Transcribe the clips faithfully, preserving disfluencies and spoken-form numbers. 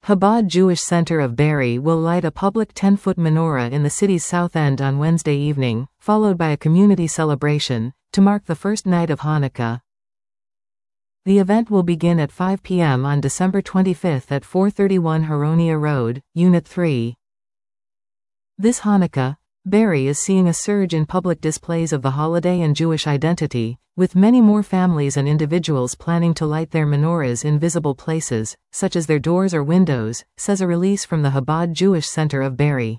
Chabad Jewish Center of Bari will light a public ten-foot menorah in the city's south end on Wednesday evening, followed by a community celebration, to mark the first night of Hanukkah. The event will begin at five p m on December twenty-fifth at four thirty-one Haronia Road, Unit three. This Hanukkah, Bari is seeing a surge in public displays of the holiday and Jewish identity, with many more families and individuals planning to light their menorahs in visible places, such as their doors or windows, says a release from the Chabad Jewish Center of Bari.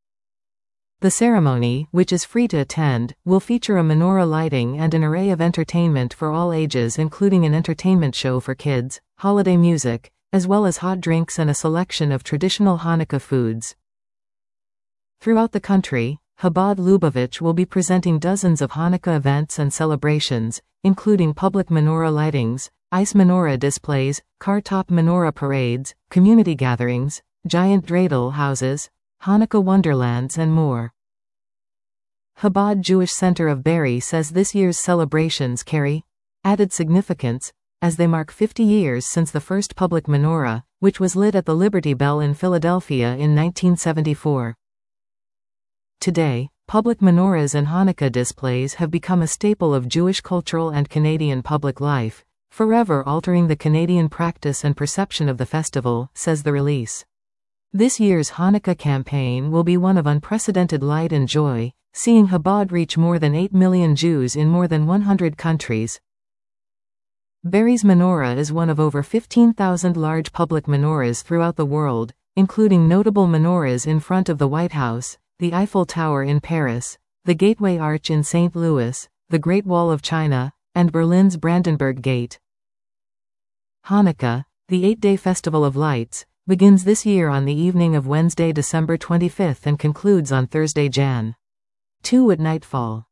The ceremony, which is free to attend, will feature a menorah lighting and an array of entertainment for all ages, including an entertainment show for kids, holiday music, as well as hot drinks and a selection of traditional Hanukkah foods. Throughout the country, Chabad Lubavitch will be presenting dozens of Hanukkah events and celebrations, including public menorah lightings, ice menorah displays, car-top menorah parades, community gatherings, giant dreidel houses, Hanukkah wonderlands and more. Chabad Jewish Center of Bari says this year's celebrations carry added significance, as they mark fifty years since the first public menorah, which was lit at the Liberty Bell in Philadelphia in nineteen seventy-four. Today, public menorahs and Hanukkah displays have become a staple of Jewish cultural and Canadian public life, forever altering the Canadian practice and perception of the festival, says the release. This year's Hanukkah campaign will be one of unprecedented light and joy, seeing Chabad reach more than eight million Jews in more than one hundred countries. Bari's menorah is one of over fifteen thousand large public menorahs throughout the world, including notable menorahs in front of the White House, the Eiffel Tower in Paris, the Gateway Arch in Saint Louis, the Great Wall of China, and Berlin's Brandenburg Gate. Hanukkah, the eight-day festival of lights, begins this year on the evening of Wednesday, December twenty-fifth and concludes on Thursday, January second at nightfall.